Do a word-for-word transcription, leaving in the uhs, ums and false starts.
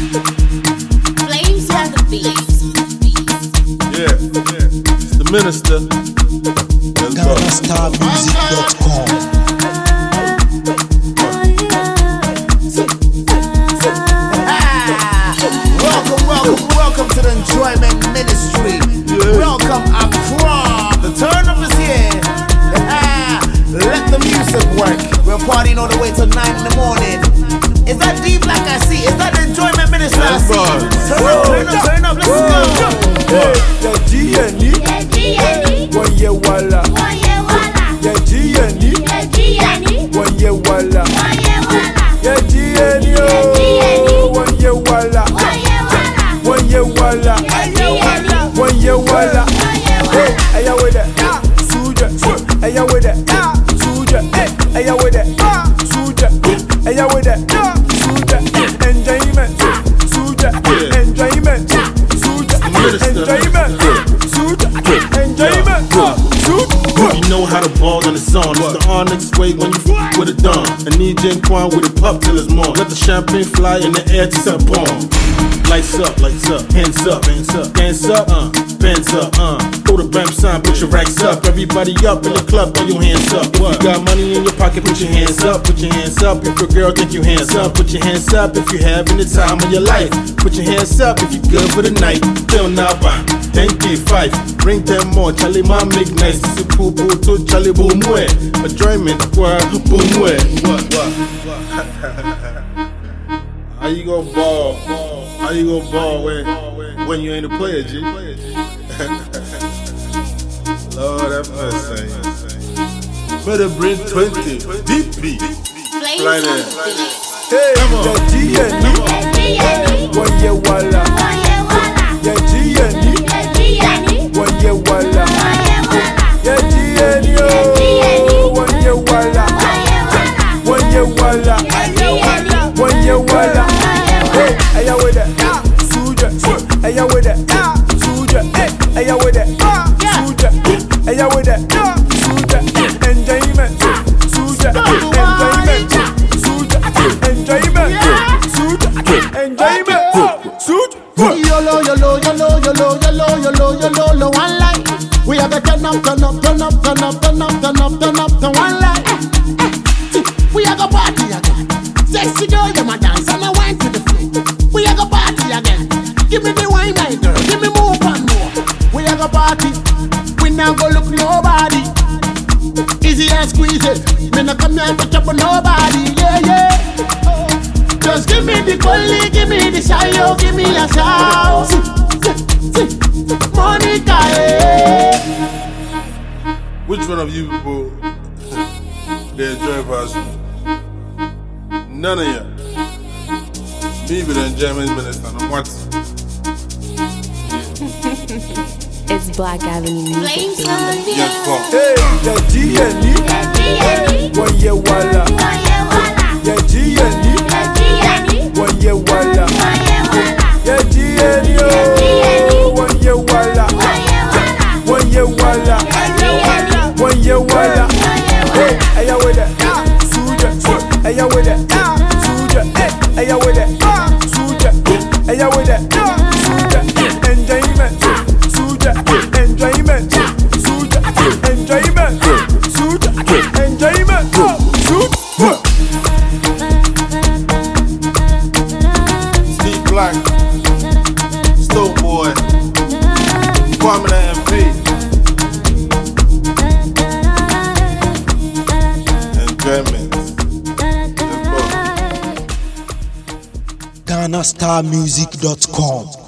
Flames on the beat. Yeah, yeah. It's the minister. Ghana Star Music dot com. Welcome, welcome, welcome to the Enjoyment Ministry. Yeah. Welcome, Accra. The turn up is here. Let the music work. We're partying all the way till nine in the morning. Is that deep like I see? Is that the Enjoyment Ministry I see? Turn up, turn up, turn up. Let's go. Yeah, G N E. One year wala. Yeah, G N E. One year wala. Yeah, G N E. Oh, one year wala. One year wala. One year wala. Hey, aya with it. Suja. Aya with it. Suja. Aya with it. Suja. Aya with it. Suja. Enjoyment. Suja. Enjoyment. Suja. Enjoyment. Suja. Enjoyment. Suja. You know how to ball on the song. It's the Onyx way when you f with a dawn. And E J Quan with a pup till it's more. Let the champagne fly in the air to set a bomb. Lights up, lights up, hands up, hands up, dance up, uh, bands up, uh. Throw the bam sign, put your racks up. Everybody up in the club, throw your hands up. If you got money in your pocket, put your hands up, put your hands up. If your girl think you hands up, put your hands up. If you're having the time of your life, put your hands up. If you good for the night, feel now bang, thank you five. Bring them more, Charlie my make nice. This is poo poo to Charlie boom way. Enjoyment, where boom way. What what? How you gonna ball? How you gonna ball when when you ain't a player, G? Lord have mercy. Better bring twenty deep beat. Flames Right on there. the beat. Hey, Come on. yeah, G N E. One year wala. Yeah, G N E. One year wala. Yeah, G N E. Oh, one year wala. One year wala. One year wala. Hey, aya with it. Suja. Aya with it. Suja. Aya with it. Suja. Aya with it. Suja. Enjoyment. Suja. Enjoyment. Suja. Enjoyment. Suja. Enjoyment. Suja. Yolo, yolo, yolo, yolo, yolo, yolo, yolo, yolo, one light. We have to turn up, turn up, turn up, turn up, turn up, turn up, turn up, turn one light. We have a party again. Sexy girl, you my dance and I wine to the floor. We have a party again. Give me the wine, my girl. Give me more and more. We have a party. We now go look nobody. Easy and squeeze it. Me no come here to trouble nobody. Yeah, yeah. Just give me the collie, give me the shayo, give me a shout. Monica, eh. Which one of you people they enjoy us? None of you. Me be the enjoyment minister. No what? It's Black Avenue Music. Flames on the beat. Yes, come. Hey, yeah, G N E. One year wala. Yeah, G N E. One year wala. Yeah, G N E. Oh, one year wala. One year wala. One year wala. Hey, aya with it. Suja. Aya with it. Suja. Aya with it. Suja. Aya with it. Suja. Enjoyment. Suja. Enjoyment. Suja. Enjoyment. Suja. Enjoyment. Suja. Steve Black, Stone Boy, Kwame the M P. Enjoyment. Let's go. Ghana Star Music dot com.